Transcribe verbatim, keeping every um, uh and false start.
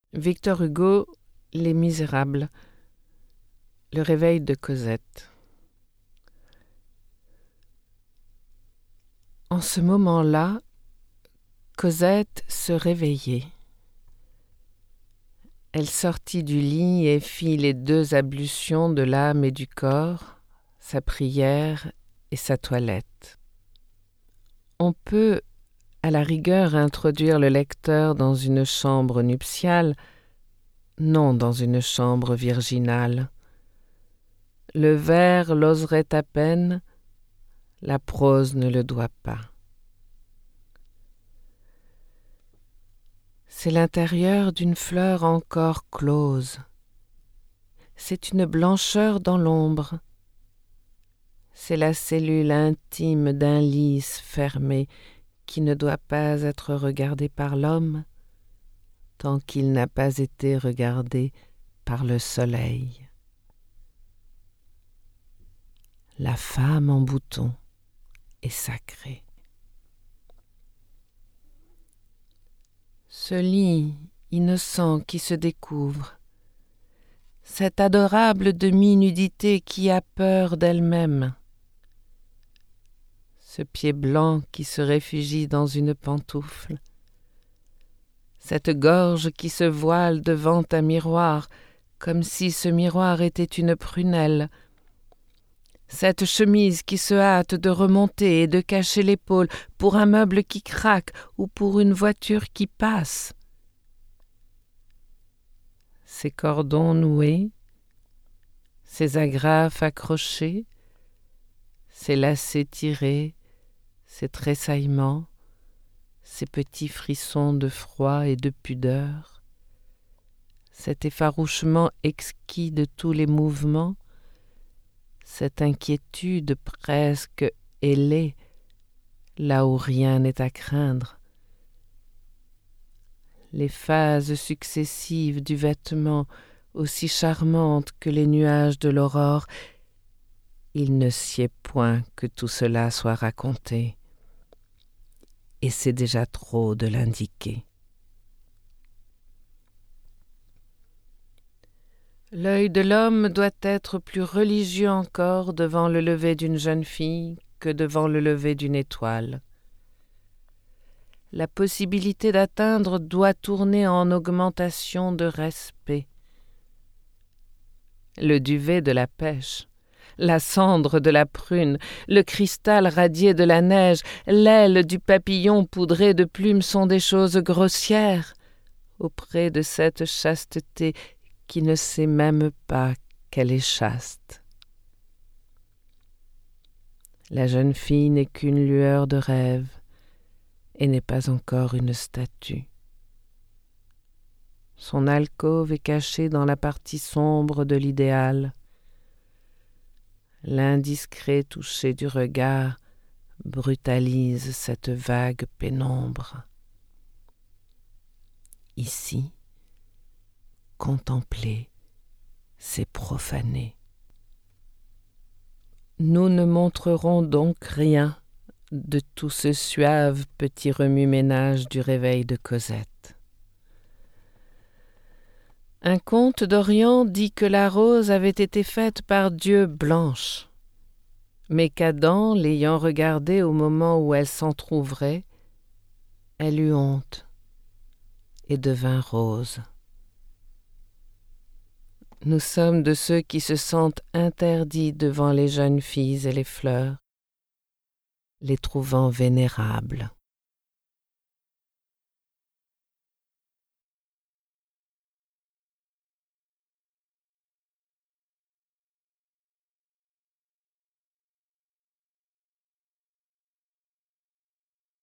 Victor Hugo, Les Misérables, le réveil de Cosette. En ce moment-là, Cosette se réveillait. Elle sortit du lit et fit les deux ablutions de l'âme et du corps, sa prière et sa toilette. On peut, à la rigueur, introduire le lecteur dans une chambre nuptiale, non dans une chambre virginale. Le vers l'oserait à peine, la prose ne le doit pas. C'est l'intérieur d'une fleur encore close. C'est une blancheur dans l'ombre. C'est la cellule intime d'un lys fermé qui ne doit pas être regardé par l'homme tant qu'il n'a pas été regardé par le soleil. La femme en bouton est sacrée. Ce lit innocent qui se découvre, cette adorable demi-nudité qui a peur d'elle-même, ce pied blanc qui se réfugie dans une pantoufle, cette gorge qui se voile devant un miroir, comme si ce miroir était une prunelle, cette chemise qui se hâte de remonter et de cacher l'épaule pour un meuble qui craque ou pour une voiture qui passe. Ces cordons noués, ces agrafes accrochées, ces lacets tirés, ces tressaillements, ces petits frissons de froid et de pudeur, cet effarouchement exquis de tous les mouvements, cette inquiétude presque ailée, là où rien n'est à craindre. Les phases successives du vêtement, aussi charmantes que les nuages de l'aurore, il ne sied point que tout cela soit raconté, et c'est déjà trop de l'indiquer. L'œil de l'homme doit être plus religieux encore devant le lever d'une jeune fille que devant le lever d'une étoile. La possibilité d'atteindre doit tourner en augmentation de respect. Le duvet de la pêche, la cendre de la prune, le cristal radié de la neige, l'aile du papillon poudré de plumes sont des choses grossières auprès de cette chasteté qui ne sait même pas qu'elle est chaste. La jeune fille n'est qu'une lueur de rêve et n'est pas encore une statue. Son alcôve est cachée dans la partie sombre de l'idéal. L'indiscret toucher du regard brutalise cette vague pénombre. Ici, contempler, c'est profaner. Nous ne montrerons donc rien de tout ce suave petit remue-ménage du réveil de Cosette. Un conte d'Orient dit que la rose avait été faite par Dieu blanche, mais qu'Adam, l'ayant regardée au moment où elle s'entr'ouvrait, elle eut honte et devint rose. Nous sommes de ceux qui se sentent interdits devant les jeunes filles et les fleurs, les trouvant vénérables.